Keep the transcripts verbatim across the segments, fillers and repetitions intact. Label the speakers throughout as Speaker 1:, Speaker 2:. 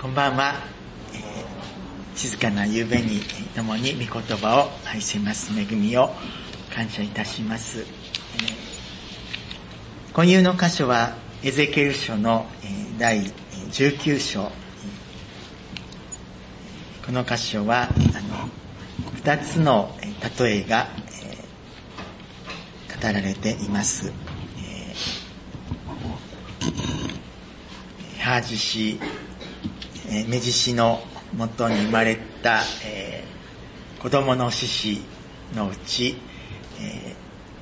Speaker 1: こんばんは、えー、静かな夕べに共に御言葉を愛せます恵みを感謝いたします。えー、今夕の箇所はエゼキエル書の、えー、だいじゅうきゅう章。この箇所はあの二つの例えが、えー、語られています。えー、母獅子えー、目獅子のもとに生まれた、えー、子供の獅子のうち、え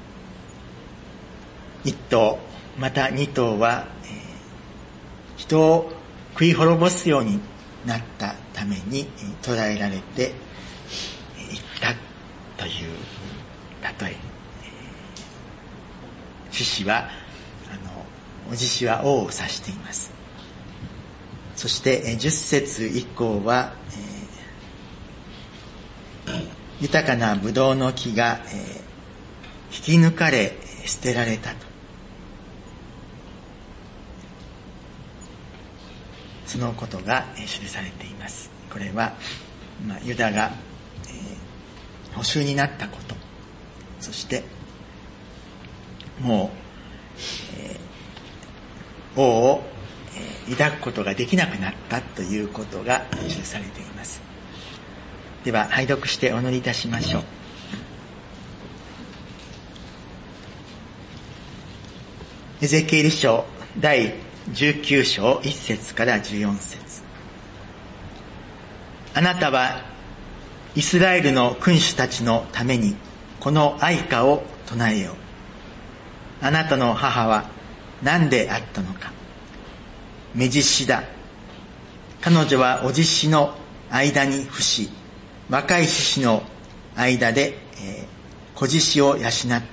Speaker 1: ー、一頭また二頭は、えー、人を食い滅ぼすようになったために捕らえられていったという例え。獅子はあのお獅子は王を指しています。そしてじゅっ節以降は、えー、豊かなブドウの木が、えー、引き抜かれ捨てられたと。そのことが、えー、記されています。これは、まあ、ユダが、えー、捕囚になったこと、そしてもう、えー、王を抱くことができなくなったということが記されています。では拝読してお祈りいたしましょう。エゼキエル書だいじゅうきゅう章いち節からじゅうよん節。あなたはイスラエルの君主たちのためにこの哀歌を唱えよう。あなたの母は何であったのか。目獅子だ。彼女はお獅子の間に伏し、若い獅子の間で、えー、子獅子を養った。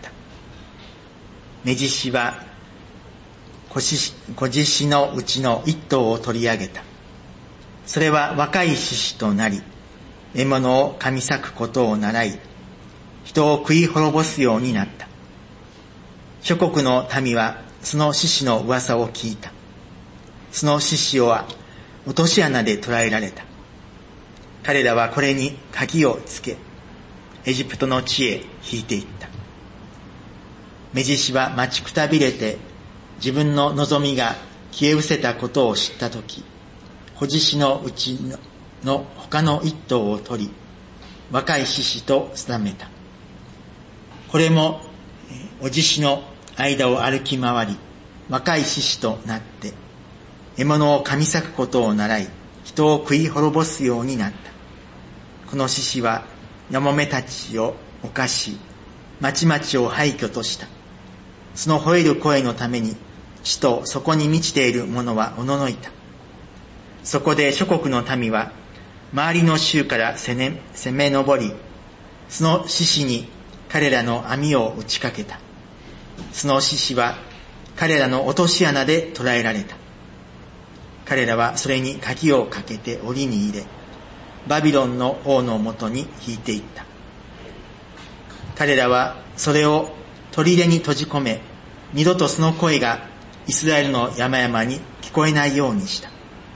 Speaker 1: 目獅子は子獅子のうちの一頭を取り上げた。それは若い獅子となり、獲物を噛み裂くことを習い、人を食い滅ぼすようになった。諸国の民はその獅子の噂を聞いた。その獅子は落とし穴で捕らえられた。彼らはこれに鍵をつけ、エジプトの地へ引いていった。目獅子は待ちくたびれて、自分の望みが消え失せたことを知ったとき、子獅子のうちの他の一頭を取り、若い獅子と定めた。これもお獅子の間を歩き回り、若い獅子となって、獲物を噛み裂くことを習い、人を食い滅ぼすようになった。この獅子は、やもめたちを侵し、町々を廃墟とした。その吠える声のために、地とそこに満ちている者はおののいた。そこで諸国の民は、周りの州から攻め、攻め上り、その獅子に彼らの網を打ちかけた。その獅子は、彼らの落とし穴で捕らえられた。彼らはそれに鍵をかけて檻に入れ、バビロンの王のもとに引いていった。彼らはそれを砦に閉じ込め、二度とその声がイスラエルの山々に聞こえないようにした。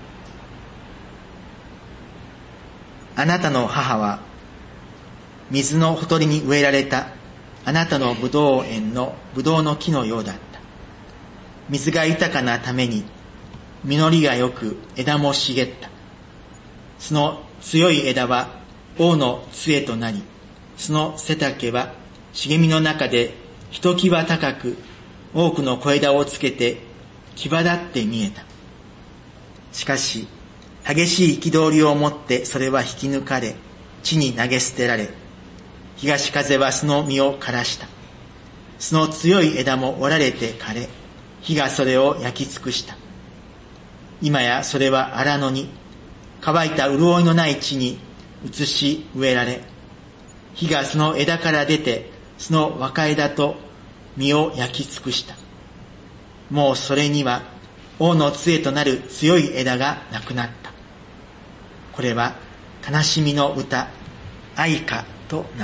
Speaker 1: あなたの母は、水のほとりに植えられたあなたのブドウ園のブドウの木のようだった。水が豊かなために、実りがよく枝も茂った。その強い枝は王の杖となり、その背丈は茂みの中でひときわ高く、多くの小枝をつけて際立って見えた。しかし、激しい憤りをもってそれは引き抜かれ、地に投げ捨てられ、東風はその実を枯らした。その強い枝も折られて枯れ、火がそれを焼き尽くした。今やそれは荒野に、乾いた潤いのない地に移し植えられ、火がその枝から出て、その若枝と実を焼き尽くした。もうそれには王の杖となる強い枝がなくなった。これは悲しみの歌、哀歌となった。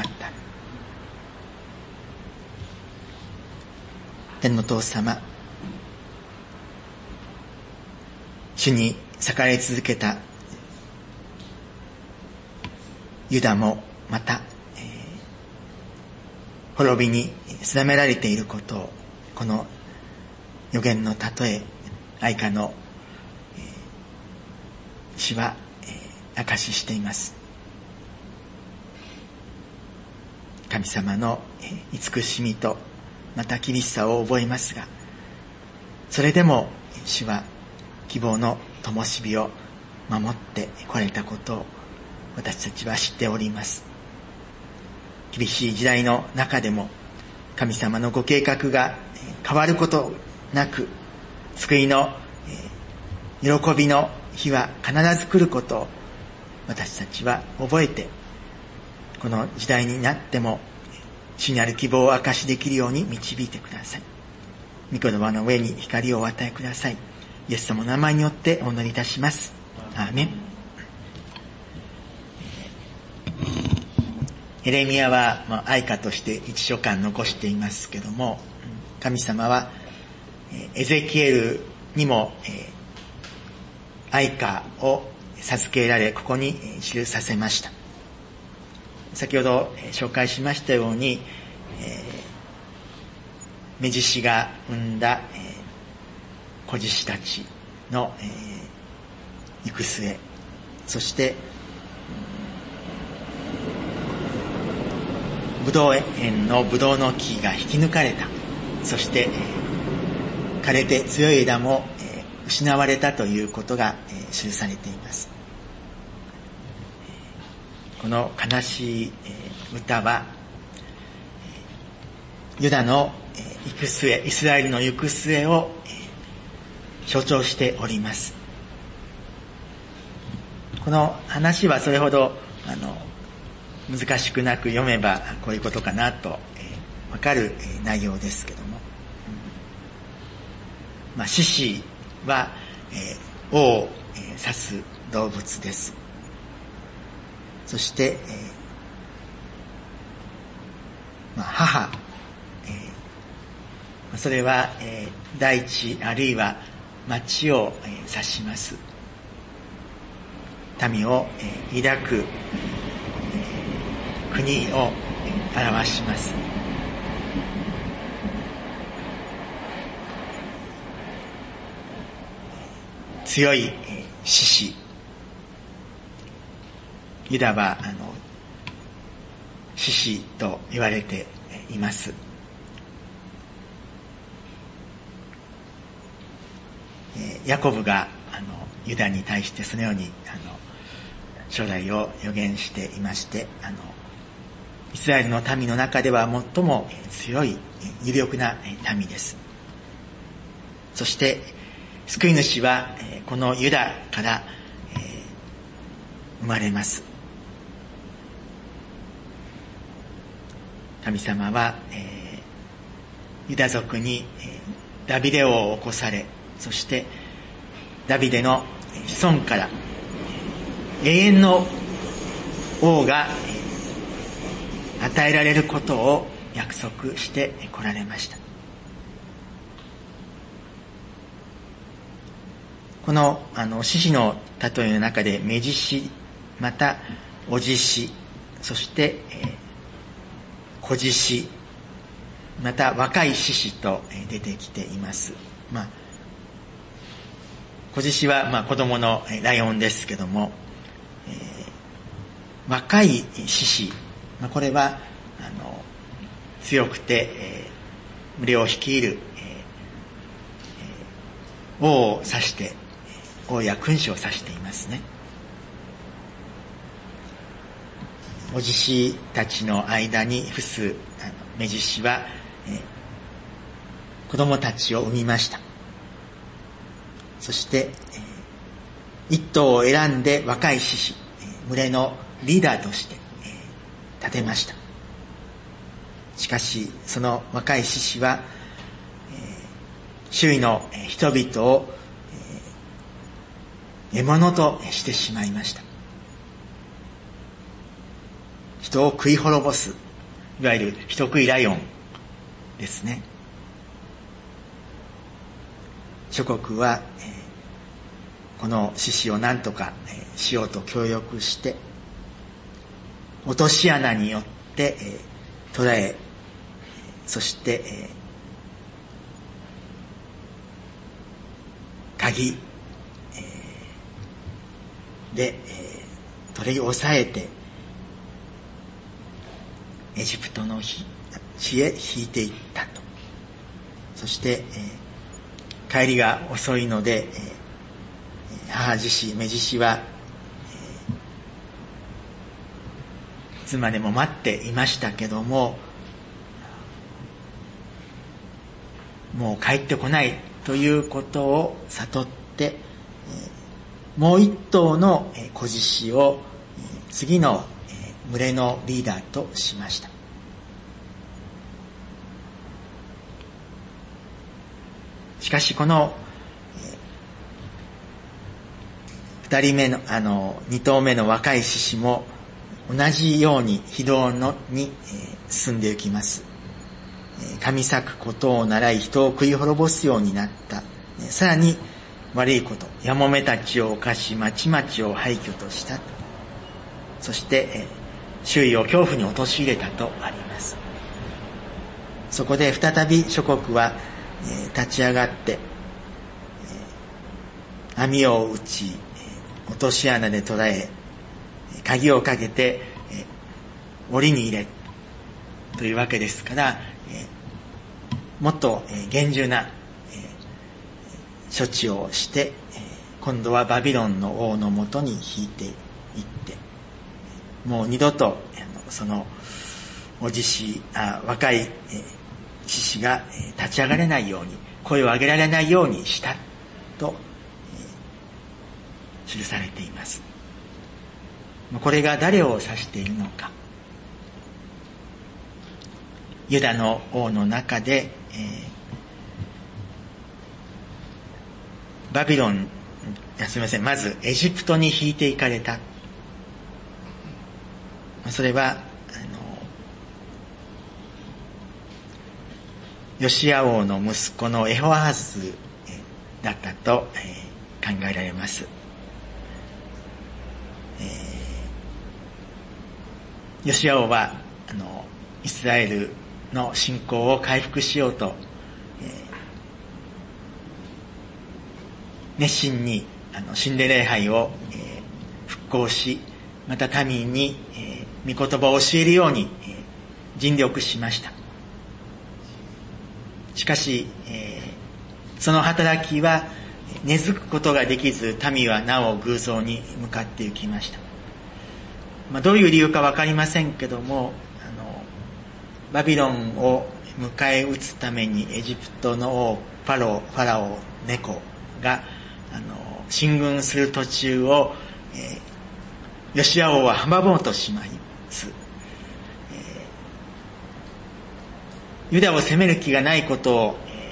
Speaker 1: 天の父様、主に裂かれ続けたユダもまた、えー、滅びに定められていることを、この預言の例え、愛歌の、えー、詩は、えー、証ししています。神様の、えー、慈しみとまた厳しさを覚えますが、それでも主は希望の灯火を守ってこられたことを私たちは知っております。厳しい時代の中でも神様のご計画が変わることなく、救いの喜びの日は必ず来ることを私たちは覚えて、この時代になっても主にある希望を証しできるように導いてください。御言葉の上に光をお与えください。イエス様の名前によってお祈りいたします。アーメン。エレミヤは、まあ、愛歌として一書簡残していますけども、神様はエゼキエルにも愛歌を授けられ、ここに記させました。先ほど紹介しましたように、目獅子が生んだ子獅子たちの行く末、そしてブドウ園のブドウの木が引き抜かれた、そして枯れて強い枝も失われたということが記されています。この悲しい歌はユダの行く末、イスラエルの行く末を象徴しております。この話はそれほどあの難しくなく読めばこういうことかなとえー、わかる内容ですけども、まあ獅子は、えー、王を、えー、指す動物です。そして、えーまあ、母、えー、それは、えー、大地あるいは町を、えー、指します。民を、えー、抱く、えー、国を、えー、表します。強い、えー、獅子、ユダはあの獅子と言われています。えー、ヤコブがあのユダに対してそのようにあの将来を予言していまして、あのイスラエルの民の中では最も強い有力な民です。そして救い主はこのユダから生まれます。神様は、えー、ユダ族に、えー、ダビデ王を起こされ、そしてダビデの子孫から永遠の王が、えー、与えられることを約束して来られました。このあの獅子の例えの中で目獅子、またお獅子、そして、えー子獅子、また若い獅子と出てきています。まあ、子獅子はまあ子供のライオンですけども、えー、若い獅子、まあ、これはあの強くて、えー、群れを率いる、えー、王を指して、王や君主を指していますね。お獅子たちの間に伏す目獅子は、えー、子供たちを産みました。そして、えー、一頭を選んで若い獅子、えー、群れのリーダーとして、えー、立てました。しかしその若い獅子は、えー、周囲の人々を、えー、獲物としてしまいました。人を食い滅ぼす、いわゆる人食いライオンですね。諸国は、えー、この獅子を何とか、えー、しようと協力して、 落とし穴によって、えー、捕らえ、そして、えー、鍵、えー、で、えー、取り押さえてエジプトの地へ引いていったと。そして、えー、帰りが遅いので、えー、母獅子、目獅子は、えー、いつまでも待っていましたけども、もう帰ってこないということを悟って、えー、もう一頭の子獅子を、えー、次の、えー、群れのリーダーとしました。しかしこの、えー、二人目の、あの、二頭目の若い獅子も同じように非道のに、えー、進んでいきます。神裂くことを習い人を食い滅ぼすようになった。さらに悪いこと、やもめたちを犯し、町々を廃墟とした。そして、えー、周囲を恐怖に陥れたとあります。そこで再び諸国は、えー、立ち上がって、えー、網を打ち、えー、落とし穴で捕らえ、鍵をかけて、えー、檻に入れというわけですから、えー、もっと、えー、厳重な、えー、処置をして、えー、今度はバビロンの王のもとに引いていって、もう二度とあのそのお獅子あ若い、えー、獅子が、えー、立ち上がれないように、声を上げられないようにしたと、えー、記されています。これが誰を指しているのか。ユダの王の中で、えー、バビロン、すみません、まずエジプトに引いていかれた。それは、あの、ヨシア王の息子のエホアハズだったと、えー、考えられます。えー、ヨシア王は、あの、イスラエルの信仰を回復しようと、えー、熱心にあの神霊礼拝を、えー、復興し、また民に、えー、御言葉を教えるように、えー、尽力しました。しかし、えー、その働きは根付くことができず、民はなお偶像に向かっていきました。まあ、どういう理由かわかりませんけども、バビロンを迎え撃つためにエジプトの王ファロー、ファラオ、ネコがあの進軍する途中を、えー、ヨシア王は阻もうとします、えー。ユダを攻める気がないことを、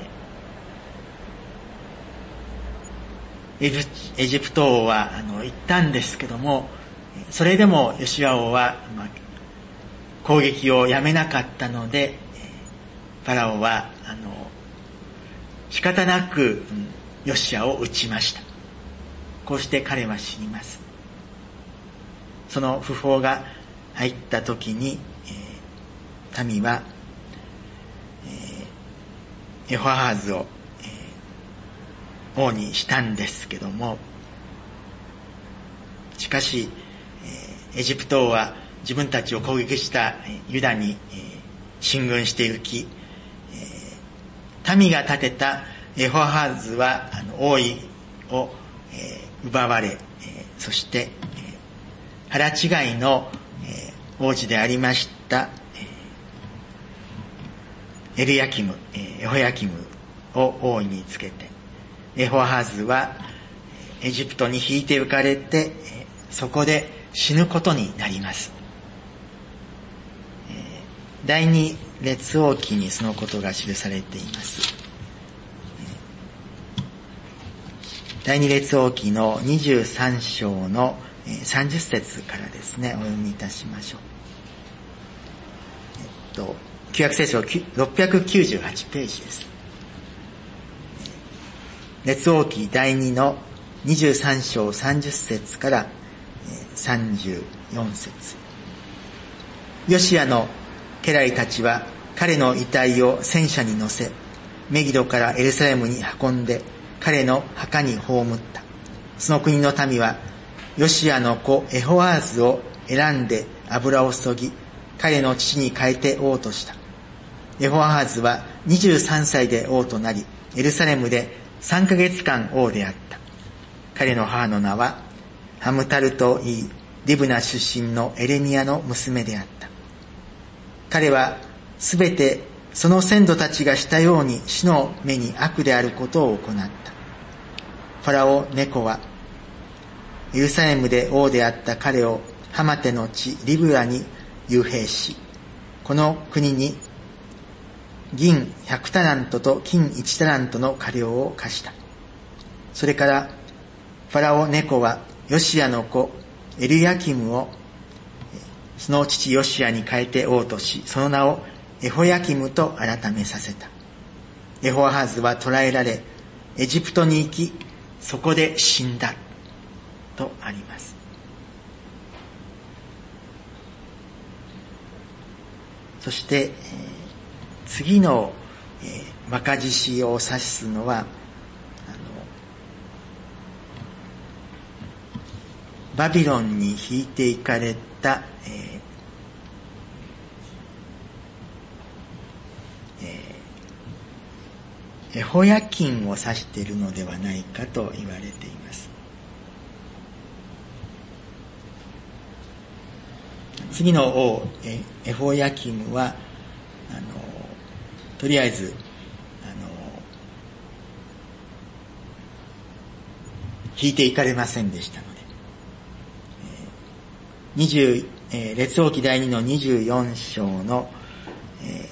Speaker 1: えー、エジプト王はあの言ったんですけども、それでもヨシア王は、まあ攻撃をやめなかったので、ファラオはあの仕方なくヨシアを撃ちました。こうして彼は死にます。その訃報が入った時に、えー、民は、えー、エホアハズを、えー、王にしたんですけども、しかし、えー、エジプト王は自分たちを攻撃したユダに進軍していき、民が建てたエホアハズは王位を奪われ、そして腹違いの王子でありましたエルヤキム、エホヤキムを王位につけて、エホアハズはエジプトに引いて浮かれて、そこで死ぬことになります。第二列王記にそのことが記されています。第二列王記のにじゅうさん章のさんじゅっ節からですね、お読みいたしましょう。えっと、旧約聖書ろっぴゃくきゅうじゅうはちページです。列王記第二のにじゅうさん章さんじゅっ節からさんじゅうよん節。 ヨシアの家来たちは彼の遺体を戦車に乗せ、メギドからエルサレムに運んで彼の墓に葬った。その国の民はヨシアの子エホアーズを選んで油を注ぎ、彼の父に変えて王とした。エホアーズはにじゅうさんさいで王となり、エルサレムでさんかげつかん王であった。彼の母の名はハムタルといい、リブナ出身のエレミアの娘であった。彼はすべてその先祖たちがしたように主の目に悪であることを行った。ファラオネコはエルサレムで王であった彼をハマテの地リブラに幽閉し、この国に銀ひゃくタラントと金いちタラントの過料を課した。それからファラオネコはヨシアの子エルヤキムをその父ヨシアに変えて王とし、その名をエホヤキムと改めさせた。エホアハズは捕らえられ、エジプトに行き、そこで死んだとあります。そして、えー、次の、えー、若獅子を指すのは、あのバビロンに引いていかれた、えーえー、エホヤキンを指しているのではないかと言われています。次の王エホヤキムはあのとりあえずあの引いていかれませんでしたので、にじゅうえー、列王記第二のにじゅうよん章の、え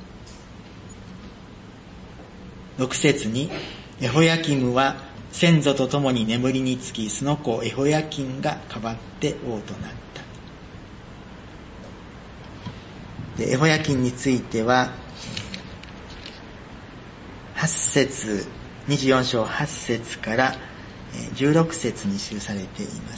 Speaker 1: ー、ろく節にエホヤキムは先祖と共に眠りにつき、その子エホヤキンが代わって王となった。でエホヤキンについてははち節、にじゅうよん章はち節からじゅうろく節に記されています。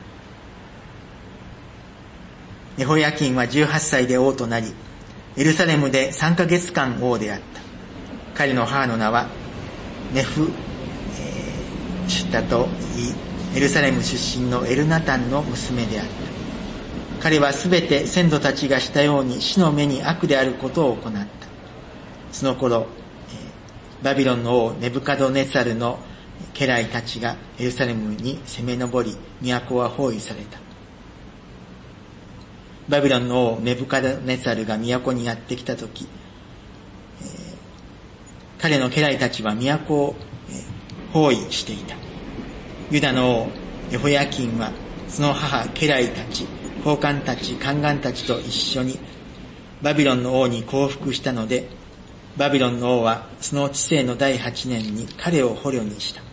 Speaker 1: エホヤキンはじゅうはっさいで王となり、エルサレムでさんかげつかん王であった。彼の母の名はネフ、えー、シュタといい、エルサレム出身のエルナタンの娘であった。彼はすべて先祖たちがしたように主の目に悪であることを行った。その頃、バビロンの王ネブカドネツァルの家来たちがエルサレムに攻め上り、都は包囲された。バビロンの王ネブカドネツァルが都にやってきたとき、えー、彼の家来たちは都を、えー、包囲していた。ユダの王エホヤキンはその母家来たち、高官たち、宦官たちと一緒にバビロンの王に降伏したので、バビロンの王はその治世の第八年に彼を捕虜にした。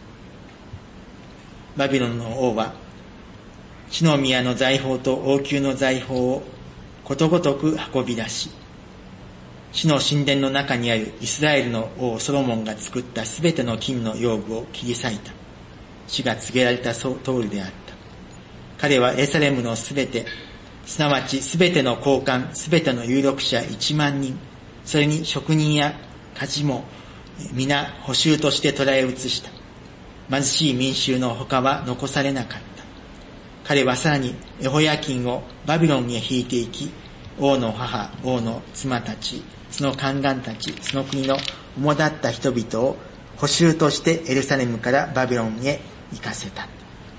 Speaker 1: バビロンの王は地の宮の財宝と王宮の財宝をことごとく運び出し、主の神殿の中にあるイスラエルの王ソロモンが作ったすべての金の用具を切り裂いた。主が告げられた通りであった。彼はエルサレムのすべて、すなわちすべての高官、すべての有力者一万人、それに職人や家事も皆捕囚として捕らえ移した。貧しい民衆の他は残されなかった。彼はさらにエホヤキンをバビロンへ引いていき、王の母、王の妻たち、その宦官たち、その国の主だった人々を捕囚としてエルサレムからバビロンへ行かせた。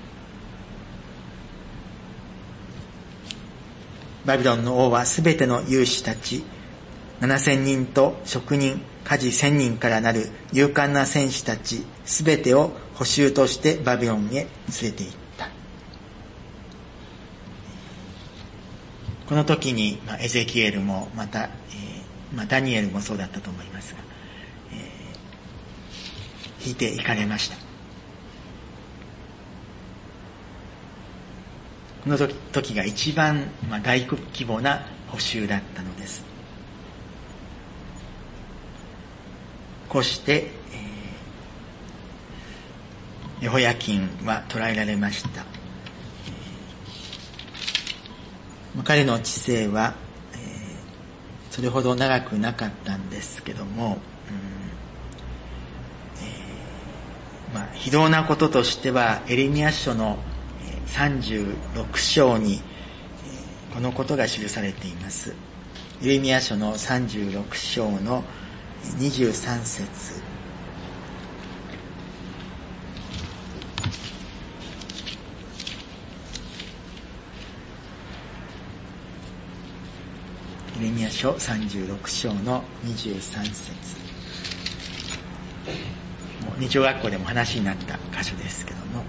Speaker 1: バビロンの王はすべての勇士たちななせんにんと職人、家事せんにんからなる勇敢な戦士たちすべてを捕囚としてバビロンへ連れて行った。この時に、まあ、エゼキエルもまた、えーまあ、ダニエルもそうだったと思いますが、えー、引いていかれました。この時、時が一番、まあ、大規模な捕囚だったのです。こうして、えー、エホヤキンは捕らえられました。 彼の治世は、えー、それほど長くなかったんですけども、うんえーまあ、非道なこととしてはエレミヤ書のさんじゅうろく章にこのことが記されています。エレミヤ書のさんじゅうろく章のにじゅうさん節。エレミヤ書さんじゅうろく章のにじゅうさん節。もう日曜学校でも話になった箇所ですけども、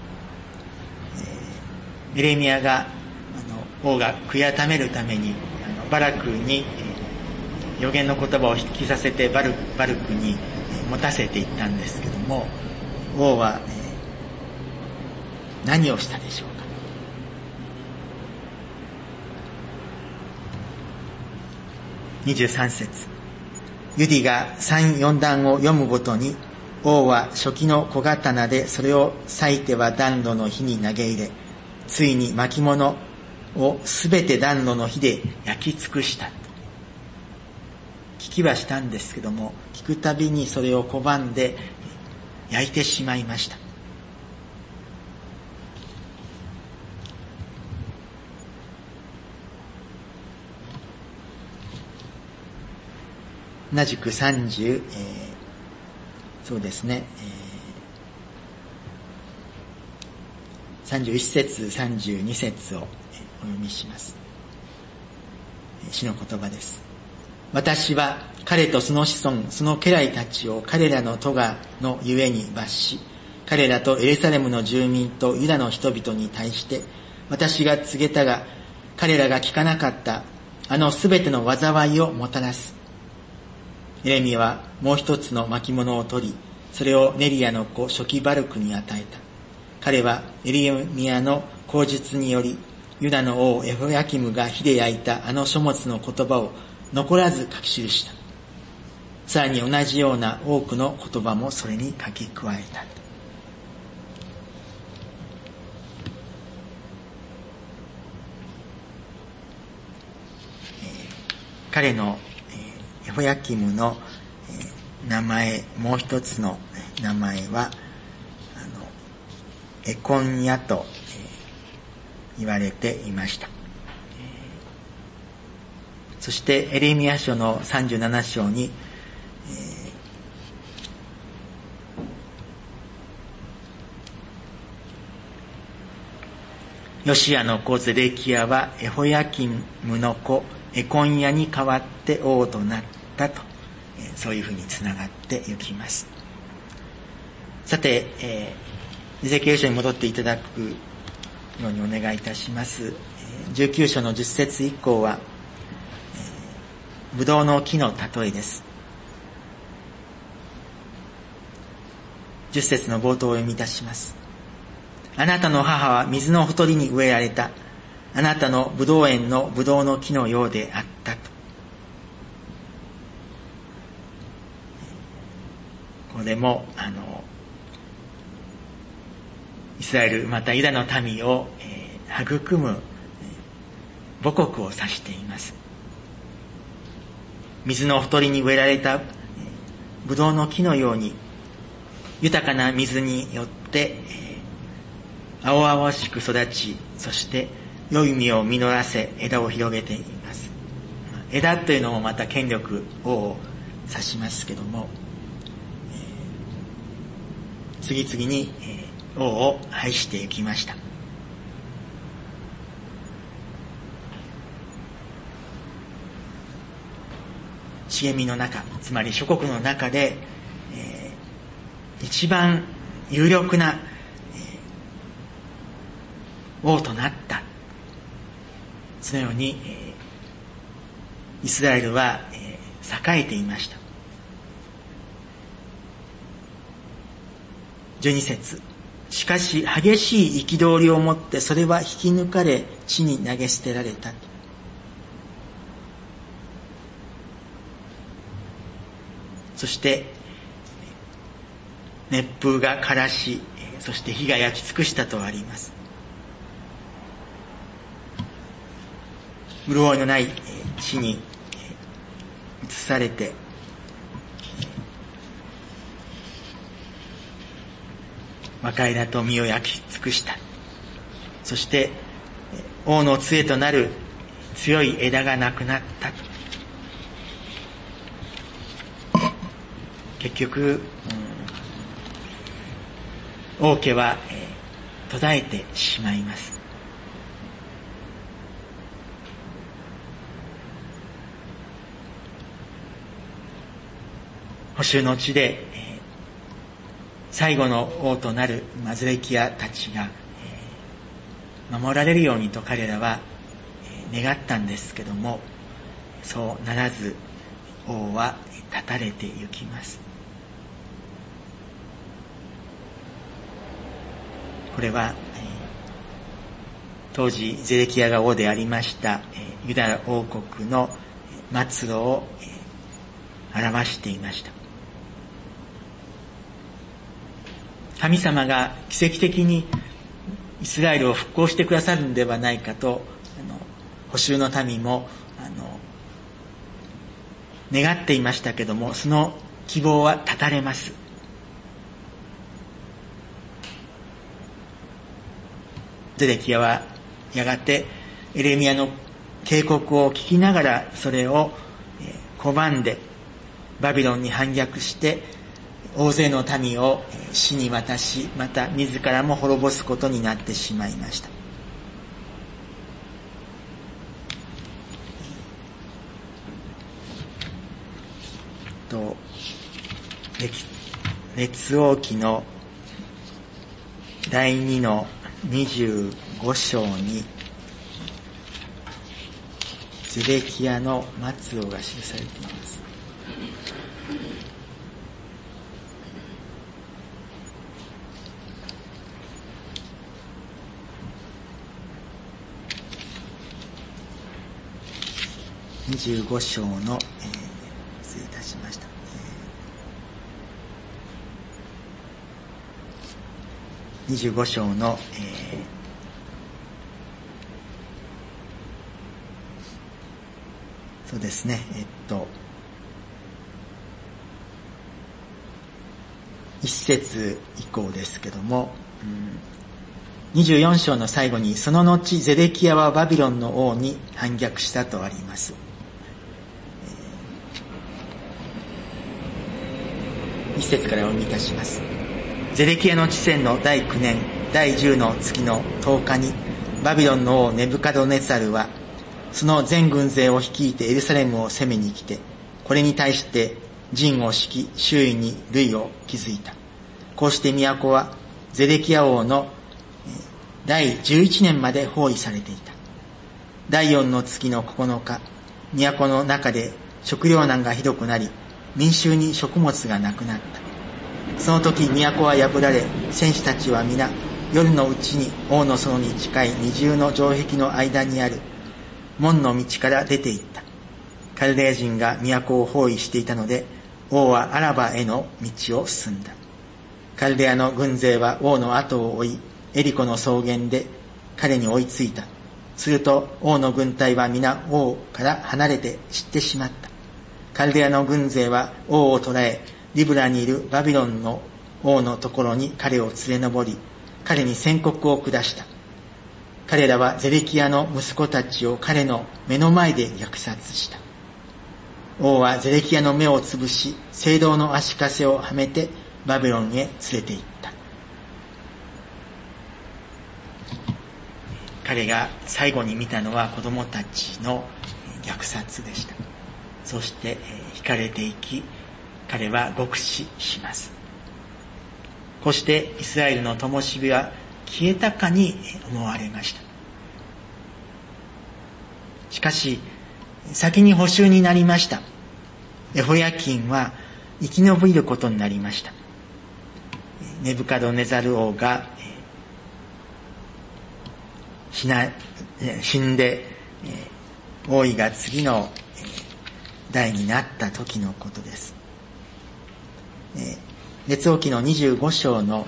Speaker 1: えー、エレミヤがあの王が悔い改めるためにあのバラクに、えー、預言の言葉を引きさせてバルバルクに、えー、持たせていったんですけども、王は、えー、何をしたでしょうか。にじゅうさん節。ユディが三四段を読むごとに、王は初期の小刀でそれを裂いては暖炉の火に投げ入れ、ついに巻物をすべて暖炉の火で焼き尽くした。聞きはしたんですけども、聞くたびにそれを拒んで焼いてしまいました。同じくさんじゅう、えー、そうですね、えー、さんじゅういち節、さんじゅうに節をお読みします。詩の言葉です。私は彼とその子孫、その家来たちを彼らの咎のゆえに罰し、彼らとエルサレムの住民とユダの人々に対して、私が告げたが、彼らが聞かなかったあのすべての災いをもたらす。エレミヤはもう一つの巻物を取り、それをネリヤの子初期バルクに与えた。彼はエレミヤの口述により、ユダの王エホヤキムが火で焼いたあの書物の言葉を残らず書き記した。さらに同じような多くの言葉もそれに書き加えた。彼のエホヤキムの名前、もう一つの名前は、あの、エコンヤと言われていました。そしてエレミヤ書のさんじゅうなな章に、ヨシアの子ゼデキヤはエホヤキムの子エコンヤに代わって王となったと、そういうふうにつながっていきます。さて、えー、エゼキエル書に戻っていただくようにお願いいたします。じゅうきゅう章のじゅっ節以降は、えー、ブドウの木の例えです。じゅっ節の冒頭を読み出します。あなたの母は水のほとりに植えられた。あなたのブドウ園のブドウの木のようであったと。これも、あの、イスラエル、またユダの民を、えー、育む母国を指しています。水のほとりに植えられた、えー、ブドウの木のように、豊かな水によって、えー、青々しく育ち、そして良い実を実らせ、枝を広げています。枝というのもまた権力を指しますけども、えー、次々に、えー、王を拝していきました。茂みの中、つまり諸国の中で、えー、一番有力な、えー、王となった。そのように、えー、イスラエルは、えー、栄えていました。じゅうに節。しかし激しい憤りをもってそれは引き抜かれ地に投げ捨てられた。そして熱風が枯らし、そして火が焼き尽くしたとあります。 潤いのない地に移されて、若枝と実を焼き尽くした。そして王の杖となる強い枝がなくなったと。結局、うん、王家は、えー、途絶えてしまいます。捕囚の地で、えー、最後の王となるゼデキヤたちが、えー、守られるようにと彼らは、えー、願ったんですけども、そうならず王は断たれてゆきます。これは、えー、当時ゼデキヤが王でありました、えー、ユダ王国の末路を、えー、表していました。神様が奇跡的にイスラエルを復興してくださるのではないかと、あの捕囚の民もあの願っていましたけども、その希望は絶たれます。ゼデキヤはやがてエレミヤの警告を聞きながら、それを拒んでバビロンに反逆して大勢の民を死に渡し、また自らも滅ぼすことになってしまいました。と列王記のだいにのにじゅうご章にゼデキヤの末路が記されています。にじゅうご章の、えー、失礼いたしました、えー、にじゅうご章の、えー、そうですねえっと一節以降ですけども、うん、にじゅうよん章の最後に、その後ゼデキヤはバビロンの王に反逆したとあります。一節からお読みいたします。ゼデキヤの治世のだいきゅうねんだいじゅうの月のとおかに、バビロンの王ネブカドネザルはその全軍勢を率いてエルサレムを攻めに来て、これに対して陣を敷き周囲に塁を築いた。こうして都はゼデキヤ王のだいじゅういちねんまで包囲されていた。だいよんの月のここのか、都の中で食糧難がひどくなり、民衆に食物がなくなった。その時都は破られ、戦士たちは皆夜のうちに王の園に近い二重の城壁の間にある門の道から出て行った。カルデア人が都を包囲していたので、王はアラバへの道を進んだ。カルデアの軍勢は王の後を追い、エリコの草原で彼に追いついた。すると王の軍隊は皆王から離れて散ってしまった。カルデアの軍勢は王を捕らえ、リブラにいるバビロンの王のところに彼を連れ上り、彼に宣告を下した。彼らはゼデキヤの息子たちを彼の目の前で虐殺した。王はゼデキヤの目をつぶし、聖堂の足かせをはめてバビロンへ連れて行った。彼が最後に見たのは子供たちの虐殺でした。そして、えー、惹かれていき、彼は獄死します。こうしてイスラエルの灯火は消えたかに思われました。しかし、先に捕囚になりました。エホヤキンは生き延びることになりました。ネブカドネザル王が死な、死んで、王位が次の代になった時のことです。列王記のにじゅうご章の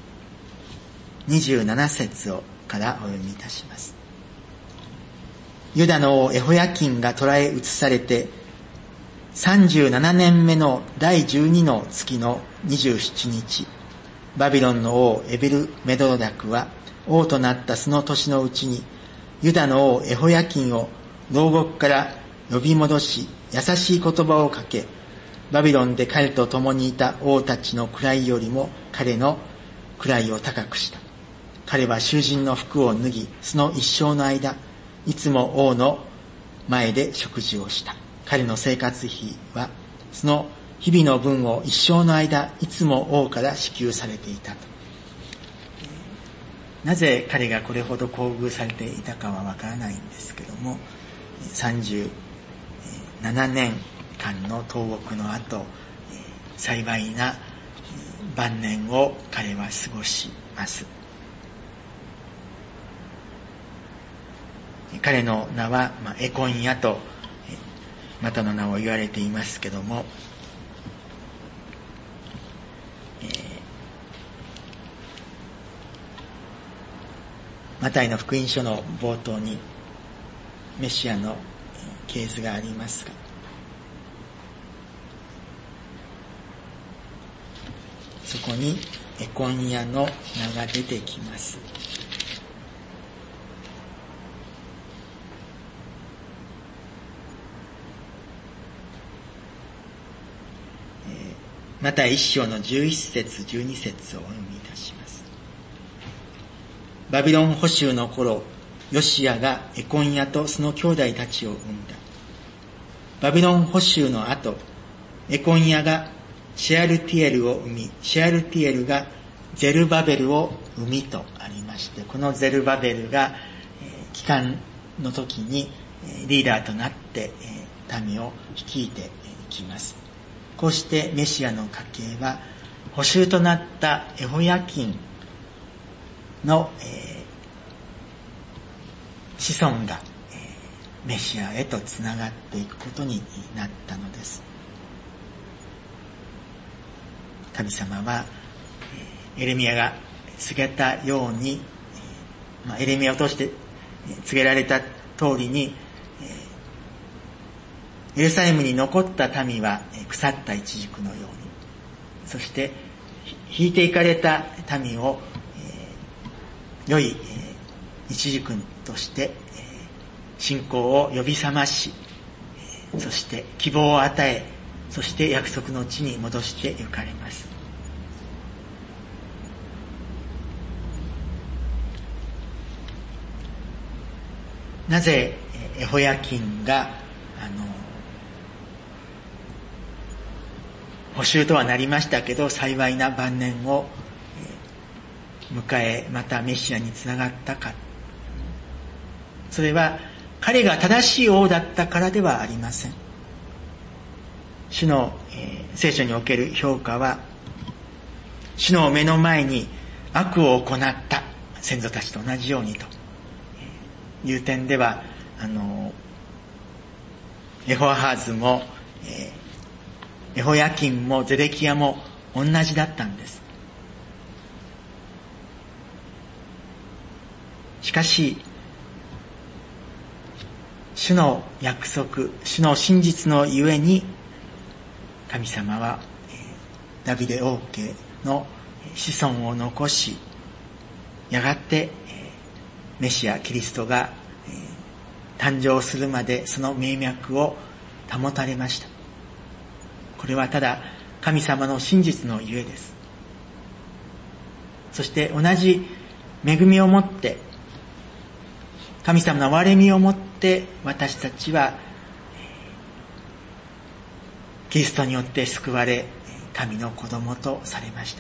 Speaker 1: にじゅうなな節をからお読みいたします。 ユダの王エホヤキンが捕らえ移されてさんじゅうななねんめのだいじゅうにの月のにじゅうしちにち、バビロンの王エベルメドロダクは王となったその年のうちに、ユダの王エホヤキンを牢獄から呼び戻し、優しい言葉をかけ、バビロンで彼と共にいた王たちの位よりも彼の位を高くした。彼は囚人の服を脱ぎ、その一生の間、いつも王の前で食事をした。彼の生活費は、その日々の分を一生の間、いつも王から支給されていたと。なぜ彼がこれほど厚遇されていたかはわからないんですけども、さんじゅうななねんかんの投獄の後、幸いな晩年を彼は過ごします。彼の名は、まあ、エコンヤとまたの名を言われていますけども、えー、マタイの福音書の冒頭にメシアの系図がありますが、そこにエコンヤの名が出てきます。マタイ一章のじゅういっせつじゅうにせつをお読みいたします。バビロン捕囚の頃、ヨシアがエコンヤとその兄弟たちを生んだ。バビロン捕囚の後、エコンヤがシェアルティエルを生み、シェアルティエルがゼルバベルを生みとありまして、このゼルバベルが、えー、帰還の時に、えー、リーダーとなって、えー、民を率いていきます。こうしてメシアの家系は捕囚となったエホヤキンの、えー、子孫が、えー、メシアへとつながっていくことになったのです。神様は、えー、エレミヤが告げたように、えーまあ、エレミヤを通して告げられた通りに、エルサレムに残った民は腐ったイチジクのように、そして引いていかれた民を、えー、良い、えー、イチジクとして、えー、信仰を呼び覚まし、えー、そして希望を与え、そして約束の地に戻して行かれます。なぜエホヤキンがあの捕囚とはなりましたけど、幸いな晩年を迎え、またメシアにつながったか。それは彼が正しい王だったからではありません。主の、えー、聖書における評価は、主の目の前に悪を行った先祖たちと同じようにという点では、あのエホアハーズも、えーエホヤキンもゼデキヤも同じだったんです。しかし、主の約束、主の真実のゆえに、神様はダビデ王家の子孫を残し、やがてメシアキリストが誕生するまでその命脈を保たれました。これはただ神様の真実のゆえです。そして同じ恵みをもって、神様の憐れみをもって私たちはキリストによって救われ、神の子供とされました。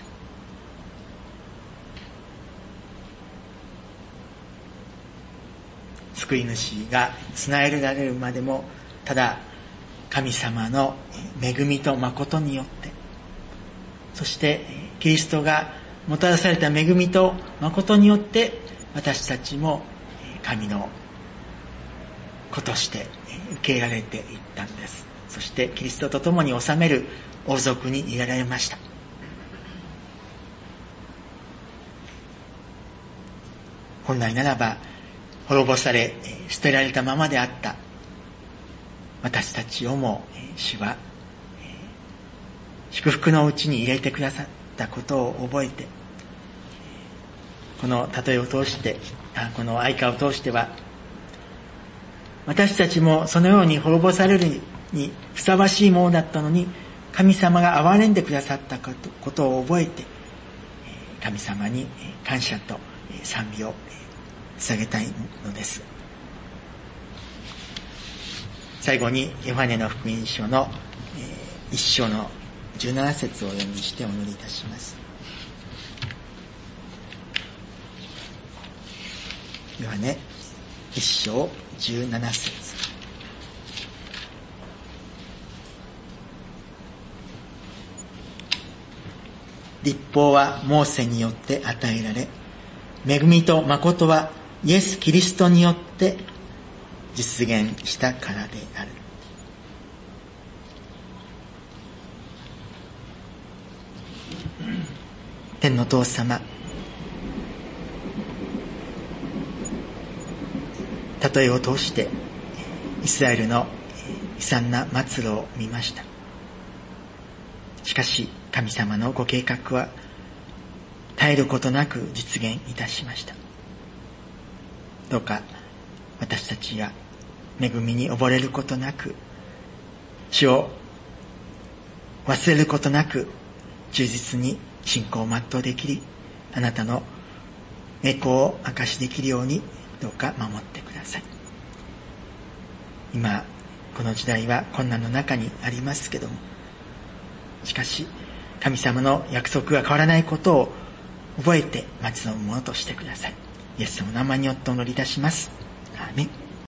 Speaker 1: 救い主が備えられるまでも、ただ神様の恵みと誠によって、そしてキリストがもたらされた恵みと誠によって、私たちも神の子として受け入れられていったんです。そしてキリストと共に治める王族に入れられました。本来ならば滅ぼされ捨てられたままであった私たちをも主は祝福のうちに入れてくださったことを覚えて、この例えを通して、この愛歌を通しては、私たちもそのように滅ぼされるにふさわしいものだったのに、神様が憐れんでくださったことを覚えて、神様に感謝と賛美を捧げたいのです。最後にヨハネの福音書の一章のじゅうなな節をお読みしてお祈りいたします。ヨハネ一章じゅうなな節。律法はモーセによって与えられ、恵みと誠はイエス・キリストによって実現したからである。天の父様、例えを通してイスラエルの悲惨な末路を見ました。しかし神様のご計画は絶えることなく実現いたしました。どうか私たちが恵みに溺れることなく、主を忘れることなく忠実に信仰を全うできり、あなたの栄光を証しできるようにどうか守ってください。今この時代は困難の中にありますけども、しかし神様の約束が変わらないことを覚えて待ち望むものとしてください。イエス様の名前によってお祈りいたします。アーメン。